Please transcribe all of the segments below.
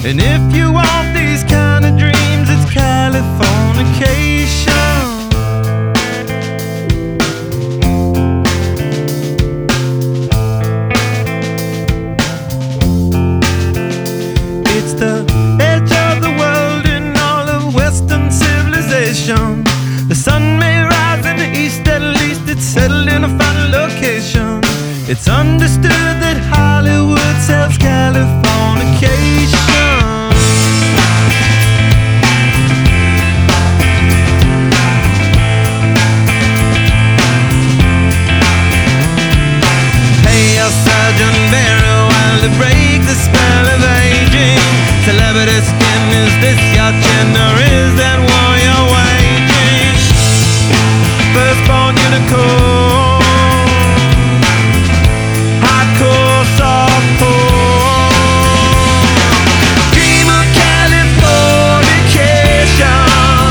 And if you want these kind of dreams, it's Californication. It's the edge of the world in all of Western civilization. The sun may rise in the east, at least it's settled in a final location. It's understood that Hollywood sells Californication. Pay your surgeon very well to break the spell of aging. Celebrity skin, is this your chin or is that war you're waging? Firstborn unicorn, hardcore softcore. Dream of Californication.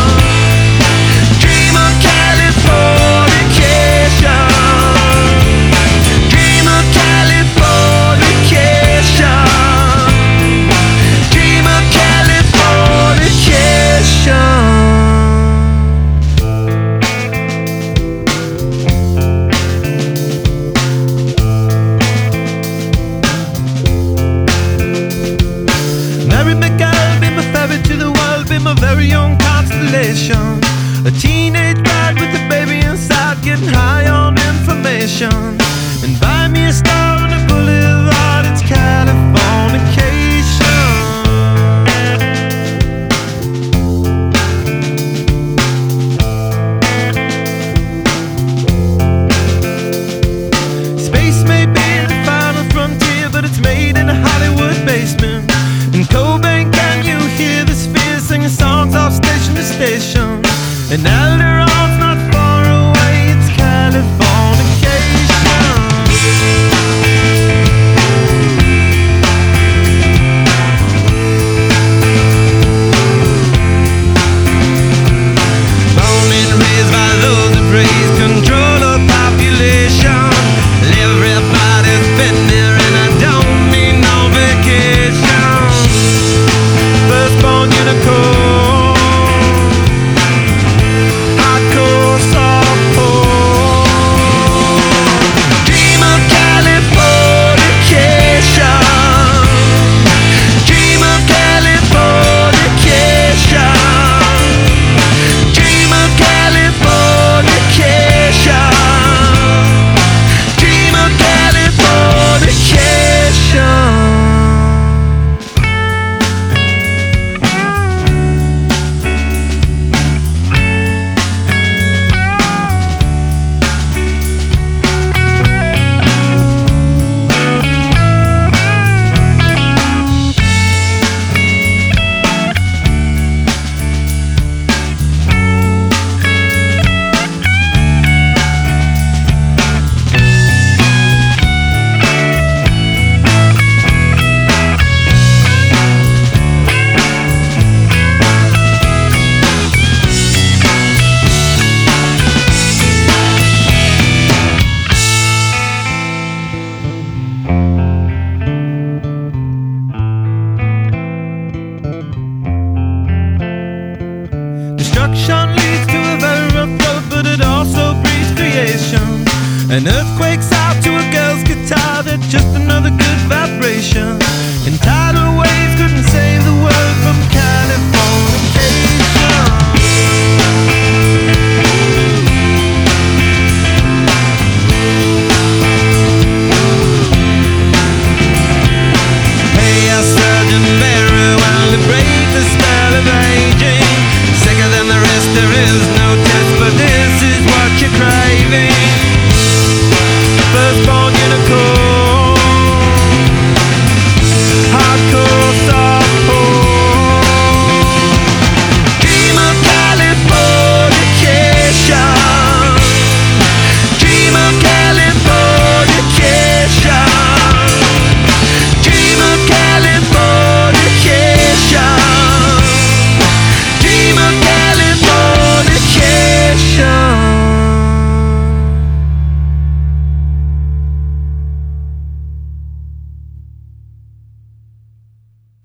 Dream of Californication. Dream of Californication. Dream of Californication. Mary McGill, be my ferry to the world, be my very own constellation. A teenage bride with a baby inside, getting high on information. And buy me a star on the boulevard, it's Californication. Space may be the final frontier, but it's made in a Hollywood basement. In Cobain, can you hear the sphere singing songs off station to station? And Alderon's not far away, it's Californication. Born and raised by those that praise control of population. Everybody's been there and I don't need no vacation. Firstborn unicorn, hardcore softcore. Dream of Californication. Dream of Californication. Dream of Californication. Dream of Californication. Destruction leads to a very rough road, but it also breeds creation. An earthquake's out to a girl's guitar, that's just another good vibration.